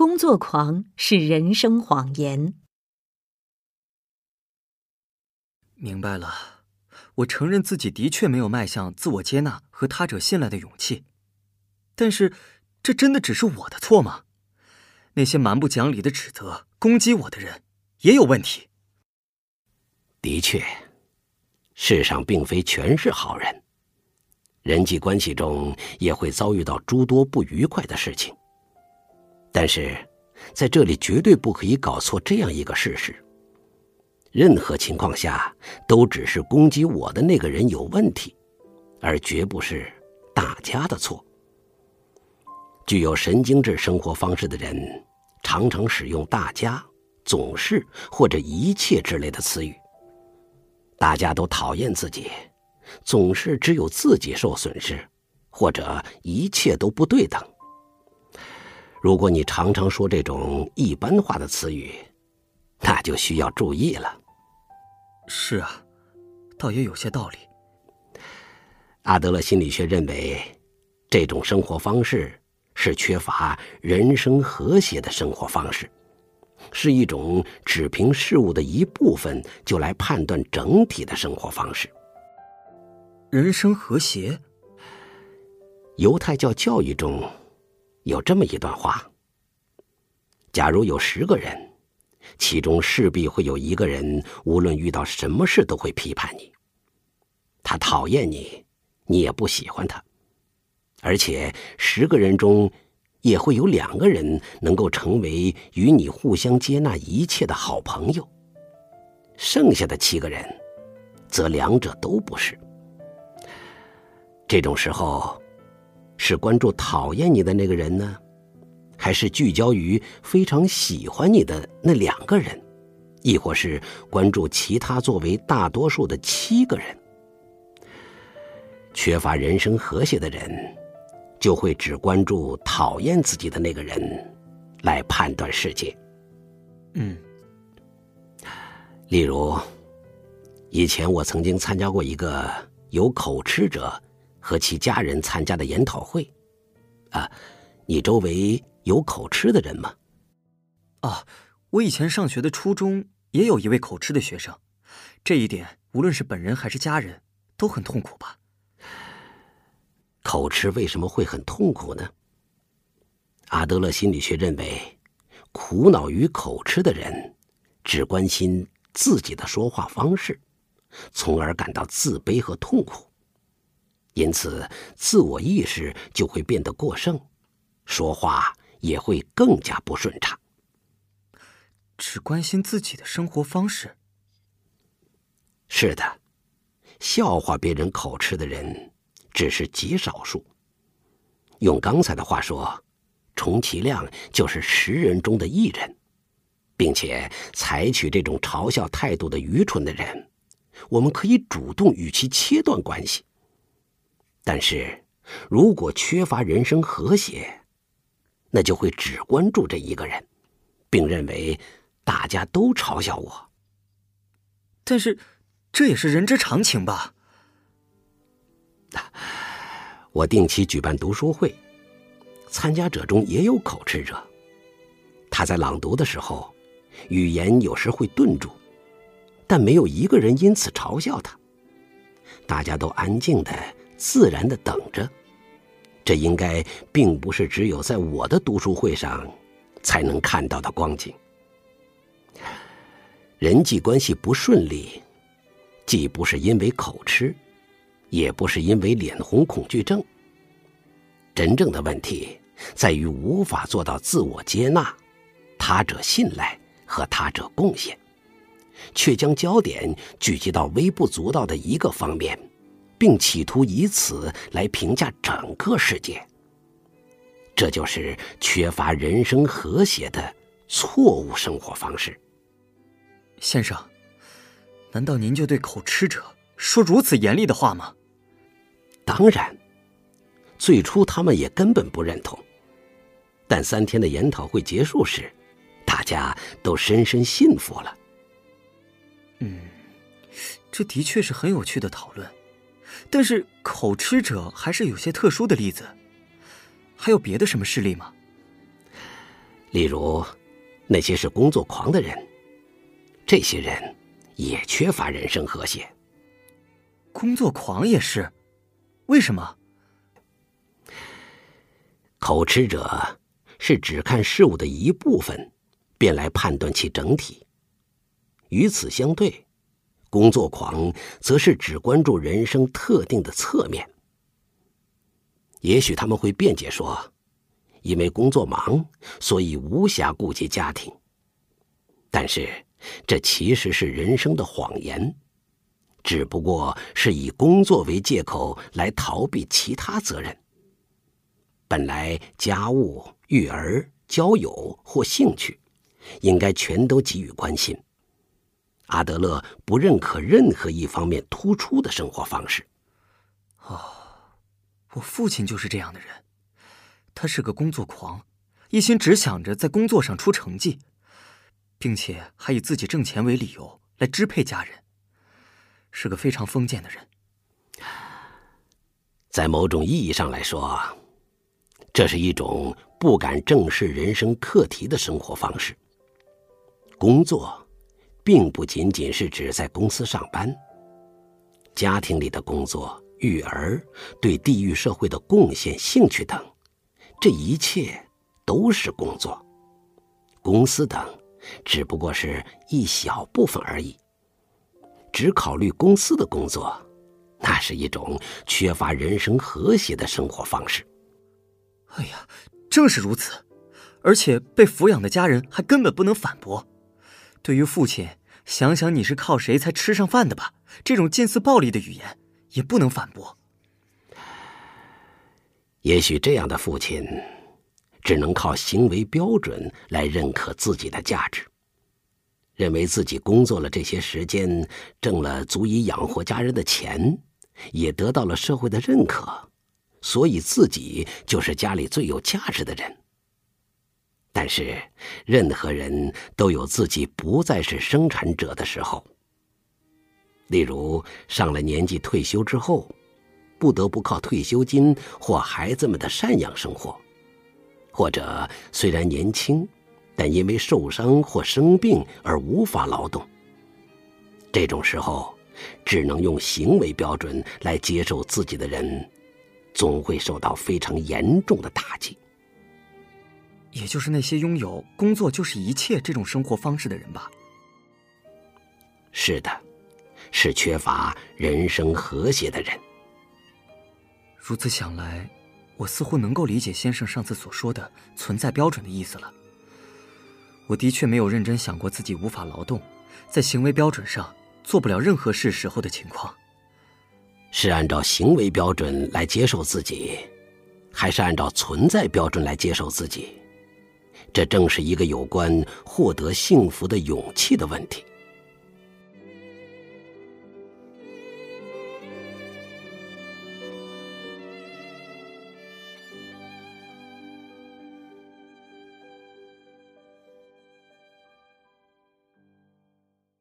工作狂是人生谎言。 明白了，我承认自己的确没有迈向自我接纳和他者信赖的勇气，但是这真的只是我的错吗？那些蛮不讲理的指责、攻击我的人也有问题。 的确，世上并非全是好人，人际关系中也会遭遇到诸多不愉快的事情。但是在这里绝对不可以搞错这样一个事实：任何情况下都只是攻击我的那个人有问题，而绝不是大家的错。具有神经质生活方式的人常常使用大家、总是或者一切之类的词语。大家都讨厌自己，总是只有自己受损失，或者一切都不对等。如果你常常说这种一般化的词语，那就需要注意了。 是啊，倒也有些道理。 阿德勒心理学认为，这种生活方式是缺乏人生和谐的生活方式，是一种只凭事物的一部分就来判断整体的生活方式。 人生和谐？ 犹太教教义中有这么一段话：假如有10个人，其中势必会有1个人，无论遇到什么事都会批判你。他讨厌你，你也不喜欢他。而且10个人中也会有2个人能够成为与你互相接纳一切的好朋友，剩下的7个人则2者都不是。这种时候，是关注讨厌你的那个人呢，还是聚焦于非常喜欢你的那2个人，亦或是关注其他作为大多数的7个人？缺乏人生和谐的人就会只关注讨厌自己的那个人来判断世界。例如，以前我曾经参加过一个有口吃者和其家人参加的研讨会。你周围有口吃的人吗？ 我以前上学的初中也有一位口吃的学生，这一点无论是本人还是家人都很痛苦吧。 口吃为什么会很痛苦呢？阿德勒心理学认为，苦恼于口吃的人只关心自己的说话方式，从而感到自卑和痛苦，因此自我意识就会变得过剩，说话也会更加不顺畅。 只关心自己的生活方式？ 是的，笑话别人口吃的人只是极少数。用刚才的话说，充其量就是10人中的1人，并且采取这种嘲笑态度的愚蠢的人，我们可以主动与其切断关系。但是如果缺乏人生和谐，那就会只关注这1个人，并认为大家都嘲笑我。 但是这也是人之常情吧？ 我定期举办读书会，参加者中也有口吃者。他在朗读的时候，语言有时会顿住，但没有1个人因此嘲笑他。大家都安静的、自然的等着。这应该并不是只有在我的读书会上才能看到的光景。人际关系不顺利，既不是因为口吃，也不是因为脸红恐惧症。真正的问题在于无法做到自我接纳、他者信赖和他者贡献，却将焦点聚集到微不足道的1个方面，并企图以此来评价整个世界。这就是缺乏人生和谐的错误生活方式。 先生，难道您就对口吃者说如此严厉的话吗？ 当然，最初他们也根本不认同，但3天的研讨会结束时，大家都深深信服了。 这的确是很有趣的讨论，但是口吃者还是有些特殊的例子。还有别的什么事例吗？ 例如，那些是工作狂的人，这些人也缺乏人生和谐。 工作狂也是？为什么？ 口吃者是只看事物的一部分，便来判断其整体。与此相对，工作狂则是只关注人生特定的侧面。也许他们会辩解说，因为工作忙，所以无暇顾及家庭。但是，这其实是人生的谎言，只不过是以工作为借口来逃避其他责任。本来家务、育儿、交友或兴趣，应该全都给予关心。阿德勒不认可任何一方面突出的生活方式。 我父亲就是这样的人，他是个工作狂，一心只想着在工作上出成绩，并且还以自己挣钱为理由来支配家人，是个非常封建的人。 在某种意义上来说，这是一种不敢正视人生课题的生活方式。工作并不仅仅是指在公司上班，家庭里的工作、育儿、对地域社会的贡献、兴趣等，这一切都是工作。公司等只不过是一小部分而已。只考虑公司的工作，那是一种缺乏人生和谐的生活方式。 哎呀，正是如此，而且被抚养的家人还根本不能反驳。对于父亲，想想你是靠谁才吃上饭的吧，这种近似暴力的语言也不能反驳。 也许这样的父亲只能靠行为标准来认可自己的价值，认为自己工作了这些时间，挣了足以养活家人的钱，也得到了社会的认可，所以自己就是家里最有价值的人。但是任何人都有自己不再是生产者的时候。例如上了年纪退休之后，不得不靠退休金或孩子们的赡养生活，或者虽然年轻，但因为受伤或生病而无法劳动。这种时候，只能用行为标准来接受自己的人，总会受到非常严重的打击。 也就是那些拥有工作就是一切这种生活方式的人吧？ 是的，是缺乏人生和谐的人。 如此想来，我似乎能够理解先生上次所说的存在标准的意思了。我的确没有认真想过自己无法劳动，在行为标准上做不了任何事时候的情况。 是按照行为标准来接受自己，还是按照存在标准来接受自己？这正是一个有关获得幸福的勇气的问题。